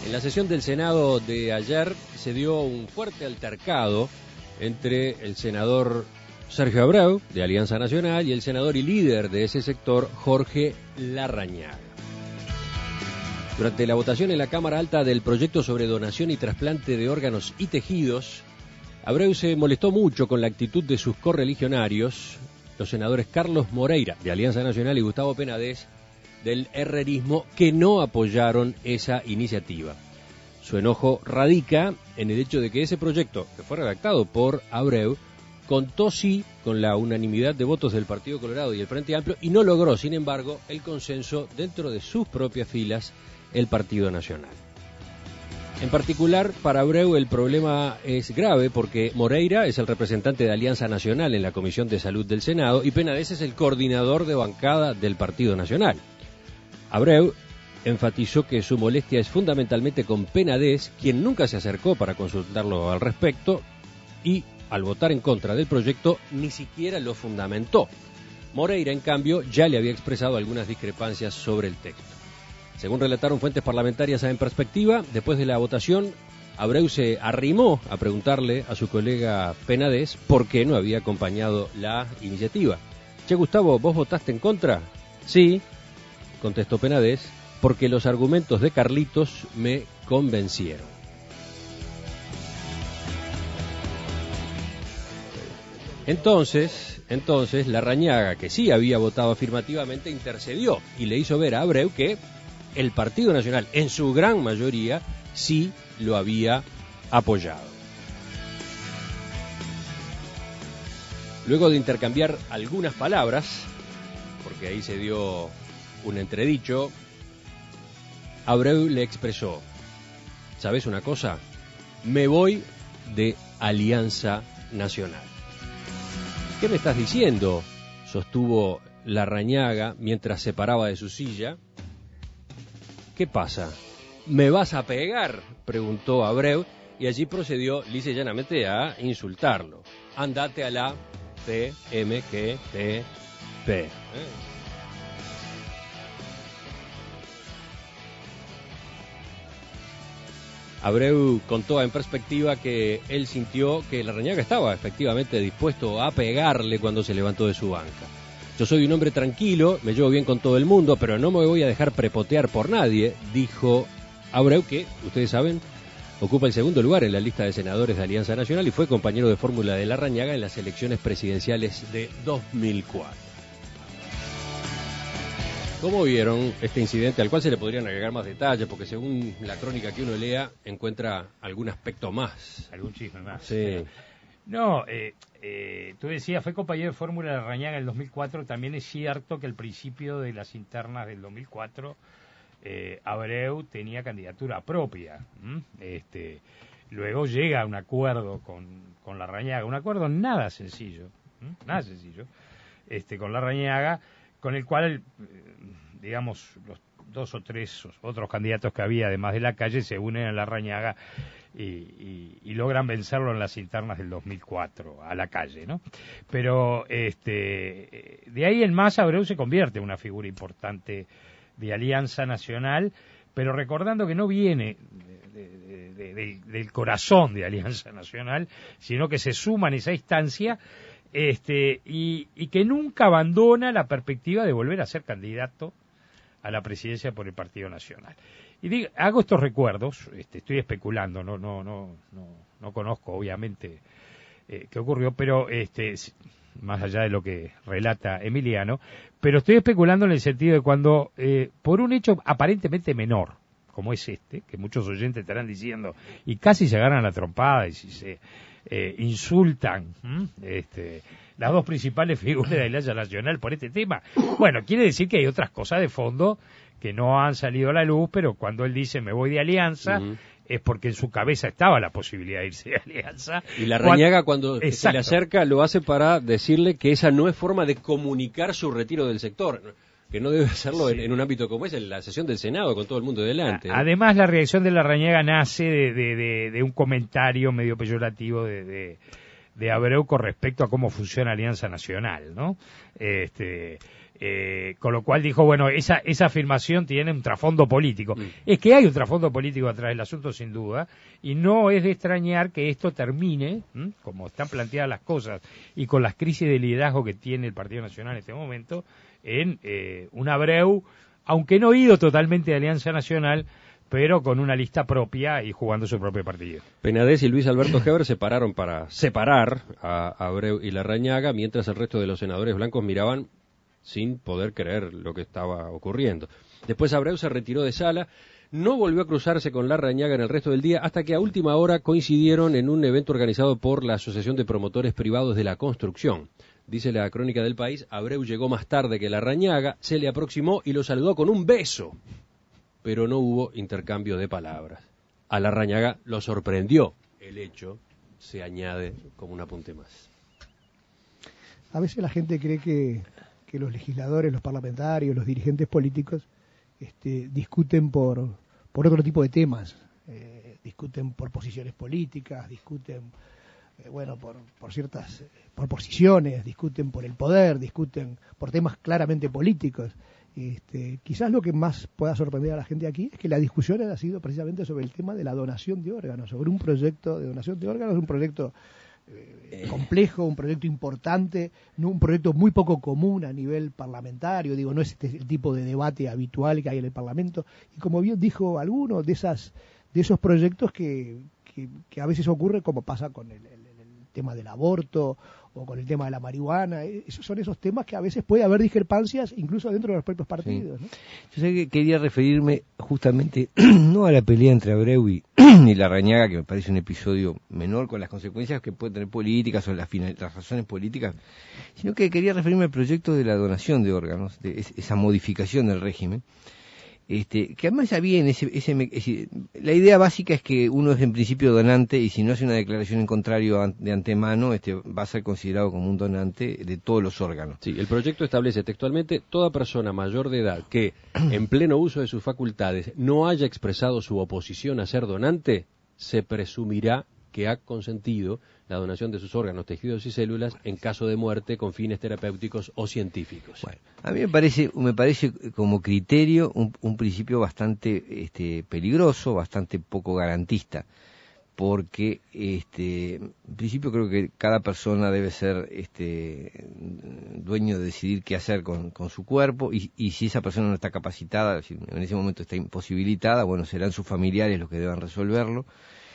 En la sesión del Senado de ayer se dio un fuerte altercado entre el senador Sergio Abreu, de Alianza Nacional, y el senador y líder de ese sector, Jorge Larrañaga. Durante la votación en la Cámara Alta del proyecto sobre donación y trasplante de órganos y tejidos, Abreu se molestó mucho con la actitud de sus correligionarios, los senadores Carlos Moreira, de Alianza Nacional, y Gustavo Penades, del herrerismo, que no apoyaron esa iniciativa. Su enojo radica en el hecho de que ese proyecto, que fue redactado por Abreu, contó sí con la unanimidad de votos del Partido Colorado y el Frente Amplio y no logró, sin embargo, el consenso dentro de sus propias filas, el Partido Nacional. En particular, para Abreu el problema es grave porque Moreira es el representante de Alianza Nacional en la Comisión de Salud del Senado y Penades es el coordinador de bancada del Partido Nacional. Abreu enfatizó que su molestia es fundamentalmente con Penades, quien nunca se acercó para consultarlo al respecto y, al votar en contra del proyecto, ni siquiera lo fundamentó. Moreira, en cambio, ya le había expresado algunas discrepancias sobre el texto. Según relataron fuentes parlamentarias a En Perspectiva, después de la votación, Abreu se arrimó a preguntarle a su colega Penades por qué no había acompañado la iniciativa. Che, Gustavo, ¿vos votaste en contra? Sí, contestó Penades, porque los argumentos de Carlitos me convencieron. Entonces, Larrañaga, que sí había votado afirmativamente, intercedió y le hizo ver a Abreu que el Partido Nacional, en su gran mayoría, sí lo había apoyado. Luego de intercambiar algunas palabras, porque ahí se dio un entredicho, Abreu le expresó: ¿sabes una cosa? Me voy de Alianza Nacional. ¿Qué me estás diciendo?, sostuvo Larrañaga mientras se paraba de su silla. ¿Qué pasa? ¿Me vas a pegar?, preguntó Abreu, y allí procedió lisa y llanamente a insultarlo. Andate a la PMQTP. Abreu contó En Perspectiva que él sintió que Larrañaga estaba efectivamente dispuesto a pegarle cuando se levantó de su banca. Yo soy un hombre tranquilo, me llevo bien con todo el mundo, pero no me voy a dejar prepotear por nadie, dijo Abreu, que, ustedes saben, ocupa el segundo lugar en la lista de senadores de Alianza Nacional y fue compañero de fórmula de Larrañaga en las elecciones presidenciales de 2004. ¿Cómo vieron este incidente, al cual se le podrían agregar más detalles? Porque según la crónica que uno lea, encuentra algún aspecto más. Algún chisme más. Sí. No, tú decías, fue compañero de fórmula de Larrañaga en el 2004. También es cierto que al principio de las internas del 2004, Abreu tenía candidatura propia. Luego llega a un acuerdo con Larrañaga, un acuerdo nada sencillo, con Larrañaga, con el cual, digamos, los 2 o 3 otros candidatos que había, además de la calle, se unen a Larrañaga y logran vencerlo en las internas del 2004, a la calle, ¿no? Pero de ahí en más, Abreu se convierte en una figura importante de Alianza Nacional, pero recordando que no viene del corazón de Alianza Nacional, sino que se suma en esa instancia, y que nunca abandona la perspectiva de volver a ser candidato a la presidencia por el Partido Nacional. Y hago estos recuerdos, estoy especulando, no conozco obviamente qué ocurrió, pero más allá de lo que relata Emiliano, pero estoy especulando en el sentido de cuando, por un hecho aparentemente menor, como es que muchos oyentes estarán diciendo, y casi se agarran la trompada y si se insultan las dos principales figuras de la Alianza Nacional por este tema. Bueno, quiere decir que hay otras cosas de fondo que no han salido a la luz, pero cuando él dice me voy de Alianza, es porque en su cabeza estaba la posibilidad de irse de Alianza. Y Larrañaga cuando se le acerca lo hace para decirle que esa no es forma de comunicar su retiro del sector, que no debe hacerlo en un ámbito como es, en la sesión del Senado, con todo el mundo delante. Además, la reacción de Larrañaga nace de un comentario medio peyorativo de Abreu con respecto a cómo funciona Alianza Nacional, ¿no? Con lo cual dijo, bueno, esa afirmación tiene un trasfondo político. Es que hay un trasfondo político atrás del asunto, sin duda, y no es de extrañar que esto termine, como están planteadas las cosas, y con las crisis de liderazgo que tiene el Partido Nacional en este momento, en un Abreu, aunque no ido totalmente de Alianza Nacional, pero con una lista propia y jugando su propio partido. Penades y Luis Alberto Heber se pararon para separar a Abreu y Larrañaga, mientras el resto de los senadores blancos miraban sin poder creer lo que estaba ocurriendo. Después Abreu se retiró de sala, no volvió a cruzarse con Larrañaga en el resto del día, hasta que a última hora coincidieron en un evento organizado por la Asociación de Promotores Privados de la Construcción. Dice la crónica del País, Abreu llegó más tarde que Larrañaga, se le aproximó y lo saludó con un beso, pero no hubo intercambio de palabras. A Larrañaga lo sorprendió el hecho, se añade como un apunte más. A veces la gente cree que los legisladores, los parlamentarios, los dirigentes políticos discuten por otro tipo de temas, discuten por posiciones políticas, discuten por posiciones, discuten por el poder, discuten por temas claramente políticos. Quizás lo que más pueda sorprender a la gente aquí es que la discusión ha sido precisamente sobre el tema de la donación de órganos, sobre un proyecto de donación de órganos, un proyecto complejo, un proyecto importante, un proyecto muy poco común a nivel parlamentario, no es el tipo de debate habitual que hay en el Parlamento, y como bien dijo alguno de esos proyectos que a veces ocurre, como pasa con el tema del aborto o con el tema de la marihuana. Esos son esos temas que a veces puede haber discrepancias incluso dentro de los propios partidos, ¿no? Yo sé que quería referirme justamente no a la pelea entre Abreu y Larrañaga, que me parece un episodio menor con las consecuencias que puede tener políticas o las razones políticas, sino que quería referirme al proyecto de la donación de órganos, de esa modificación del régimen, que además ya bien, la idea básica es que uno es en principio donante y si no hace una declaración en contrario de antemano, va a ser considerado como un donante de todos los órganos. Sí, el proyecto establece textualmente: toda persona mayor de edad que, en pleno uso de sus facultades, no haya expresado su oposición a ser donante, se presumirá que ha consentido la donación de sus órganos, tejidos y células en caso de muerte con fines terapéuticos o científicos. Bueno, a mí me parece como criterio un principio bastante peligroso, bastante poco garantista, porque en principio creo que cada persona debe ser dueño de decidir qué hacer con su cuerpo, y si esa persona no está capacitada, si en ese momento está imposibilitada, bueno, serán sus familiares los que deban resolverlo.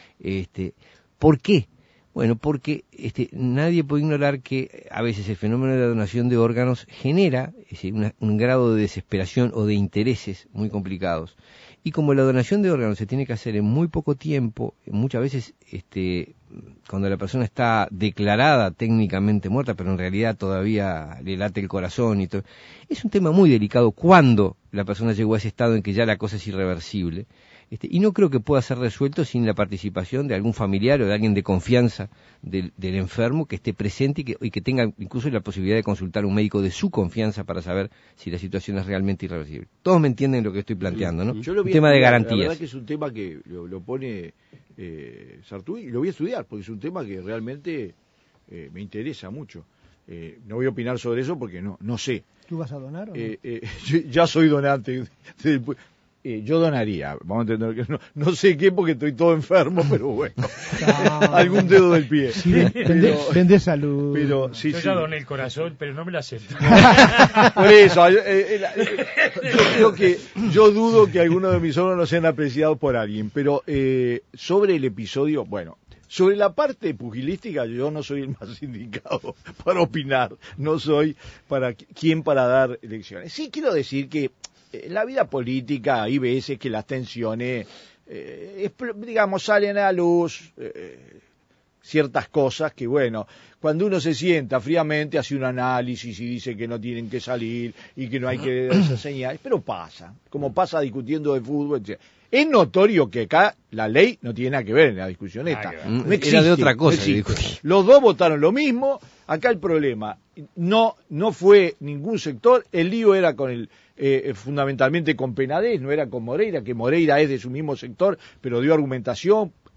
¿Por qué? Bueno, porque nadie puede ignorar que a veces el fenómeno de la donación de órganos genera un grado de desesperación o de intereses muy complicados. Y como la donación de órganos se tiene que hacer en muy poco tiempo, muchas veces cuando la persona está declarada técnicamente muerta, pero en realidad todavía le late el corazón y todo, es un tema muy delicado cuando la persona llegó a ese estado en que ya la cosa es irreversible. Y no creo que pueda ser resuelto sin la participación de algún familiar o de alguien de confianza del enfermo que esté presente y que tenga incluso la posibilidad de consultar a un médico de su confianza para saber si la situación es realmente irreversible. Todos me entienden lo que estoy planteando, ¿no? Yo lo un tema de garantías. La verdad que es un tema que lo pone Sartúi, y lo voy a estudiar porque es un tema que realmente me interesa mucho. No voy a opinar sobre eso porque no sé. ¿Tú vas a donar o no? Ya soy donante. Yo donaría, vamos a entender que no sé qué porque estoy todo enfermo, pero bueno, algún dedo del pie. Sí, vende salud. Pero, yo ya doné el corazón, pero no me lo acepto. Por eso, yo dudo que algunos de mis órganos sean apreciados por alguien, pero sobre el episodio, bueno, sobre la parte pugilística yo no soy el más indicado para opinar, no soy para dar lecciones. Sí quiero decir que en la vida política hay veces que las tensiones, salen a la luz ciertas cosas que, bueno, cuando uno se sienta fríamente hace un análisis y dice que no tienen que salir y que no hay que dar esas señales, pero pasa, como pasa discutiendo de fútbol, etc. Es notorio que acá la ley no tiene nada que ver en la discusión esta. No existe, era de otra cosa. Los dos votaron lo mismo. Acá el problema no fue ningún sector. El lío era con fundamentalmente con Penades, no era con Moreira, que Moreira es de su mismo sector, pero dio argumentación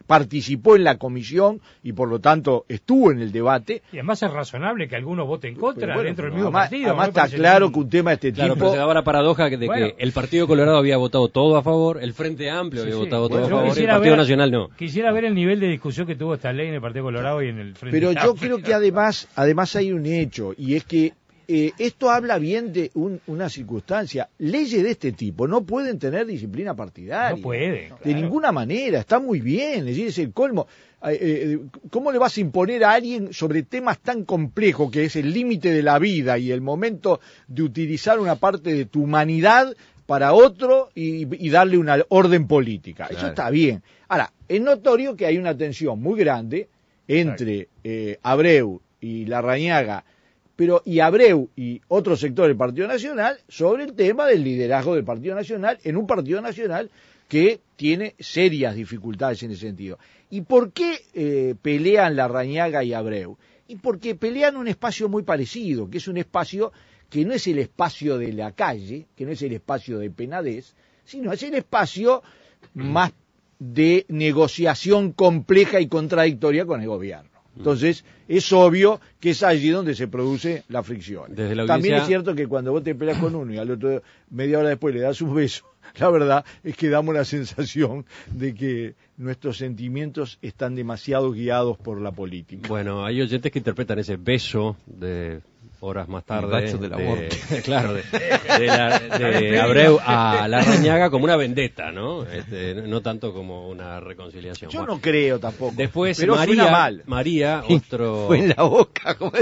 participó en la comisión y por lo tanto estuvo en el debate. Y además es razonable que algunos voten en contra Bueno, dentro del mismo además, partido. además está claro que un tema de este Claro, pero tipo... se daba la paradoja de que el Partido Colorado había votado todo a favor, el Frente Amplio había votado todo a favor, y el Partido Nacional no. Quisiera ver el nivel de discusión que tuvo esta ley en el Partido Colorado y en el Frente Pero Amplio. yo creo que además hay un hecho, y es que esto habla bien de una circunstancia. Leyes de este tipo no pueden tener disciplina partidaria. No pueden. De Claro. ninguna manera, está muy bien, es decir, es el colmo. ¿Cómo le vas a imponer a alguien sobre temas tan complejos que es el límite de la vida y el momento de utilizar una parte de tu humanidad para otro y darle una orden política? Claro. Eso está bien. Ahora, es notorio que hay una tensión muy grande entre Abreu y Larrañaga, y Abreu y otro sector del Partido Nacional sobre el tema del liderazgo del Partido Nacional en un Partido Nacional que tiene serias dificultades en ese sentido. ¿Y por qué pelean Larrañaga y Abreu? Y porque pelean un espacio muy parecido, que es un espacio que no es el espacio de la calle, que no es el espacio de Penades, sino es el espacio más de negociación compleja y contradictoria con el gobierno. Entonces, es obvio que es allí donde se produce la fricción. También es cierto que cuando vos te peleas con uno y al otro media hora después le das un beso, la verdad es que damos la sensación de que nuestros sentimientos están demasiado guiados por la política. Bueno, hay oyentes que interpretan ese beso de horas más tarde, El bacho del amor. Claro, de Abreu a Larrañaga como una vendetta, ¿no? No tanto como una reconciliación. Yo no creo tampoco. Después pero suena mal. María, otro... Fue en la boca, como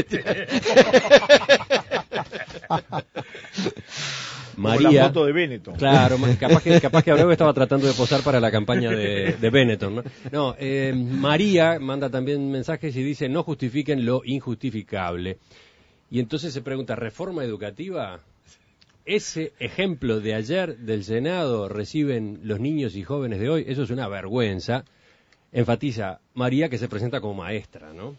María, como la foto de Benetton. Claro, capaz que Abreu estaba tratando de posar para la campaña de Benetton, ¿no? No, María manda también mensajes y dice: no justifiquen lo injustificable. Y entonces se pregunta, ¿reforma educativa? ¿Ese ejemplo de ayer del Senado reciben los niños y jóvenes de hoy? Eso es una vergüenza. Enfatiza María, que se presenta como maestra, ¿no?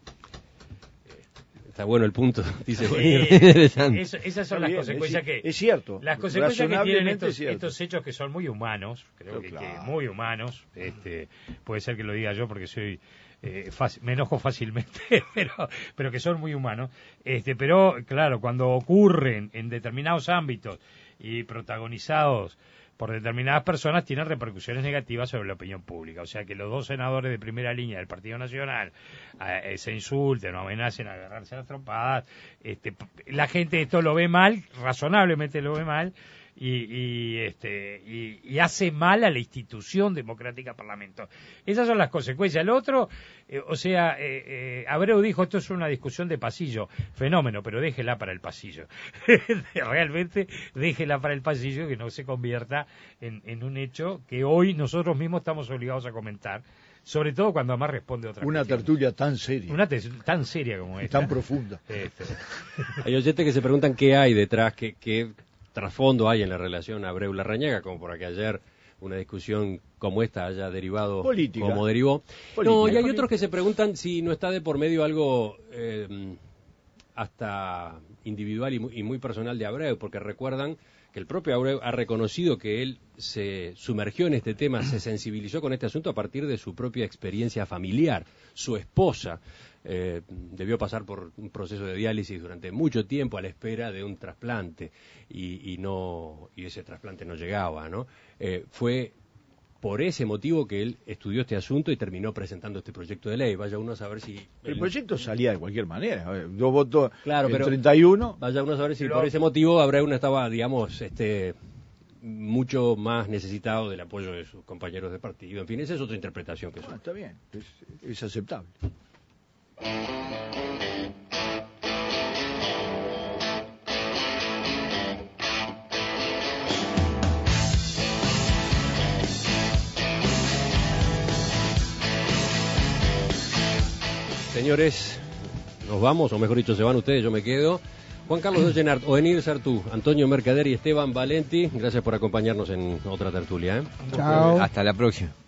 Está bueno el punto, dice. Esas son las consecuencias que... Es cierto. Las consecuencias que tienen estos hechos que son muy humanos, creo que muy humanos. Puede ser que lo diga yo porque soy... me enojo fácilmente, pero que son muy humanos. Pero, claro, cuando ocurren en determinados ámbitos y protagonizados por determinadas personas, tienen repercusiones negativas sobre la opinión pública. O sea, que los dos senadores de primera línea del Partido Nacional se insulten o amenacen a agarrarse a las trompadas. La gente esto lo ve mal, razonablemente lo ve mal, y hace mal a la institución democrática Parlamento. Esas son las consecuencias. Lo otro, Abreu dijo, esto es una discusión de pasillo, fenómeno, pero déjela para el pasillo. Realmente déjela para el pasillo, que no se convierta en un hecho que hoy nosotros mismos estamos obligados a comentar, sobre todo cuando además responde a otra una cuestión. Tertulia tan seria. Tan seria como esta. Tan profunda. Hay oyentes que se preguntan qué hay detrás, qué trasfondo hay en la relación Abreu-Larrañaga, como para que ayer una discusión como esta haya derivado política, como derivó. Política. No, y hay otros que se preguntan si no está de por medio algo hasta individual y muy personal de Abreu, porque recuerdan que el propio Abreu ha reconocido que él se sumergió en este tema, se sensibilizó con este asunto a partir de su propia experiencia familiar. Su esposa debió pasar por un proceso de diálisis durante mucho tiempo a la espera de un trasplante y ese trasplante no llegaba, ¿no? Fue por ese motivo que él estudió este asunto y terminó presentando este proyecto de ley. Vaya uno a saber si... El proyecto salía de cualquier manera. Yo voto pero 31. Vaya uno a saber si por ese motivo Abreu no estaba, digamos, mucho más necesitado del apoyo de sus compañeros de partido. En fin, esa es otra interpretación que está bien, es aceptable. Señores, nos vamos, o mejor dicho, se van ustedes, yo me quedo. Juan Carlos Dollenart, Ovenir Sartú, Antonio Mercader y Esteban Valenti, gracias por acompañarnos en otra tertulia. Chao. Hasta la próxima.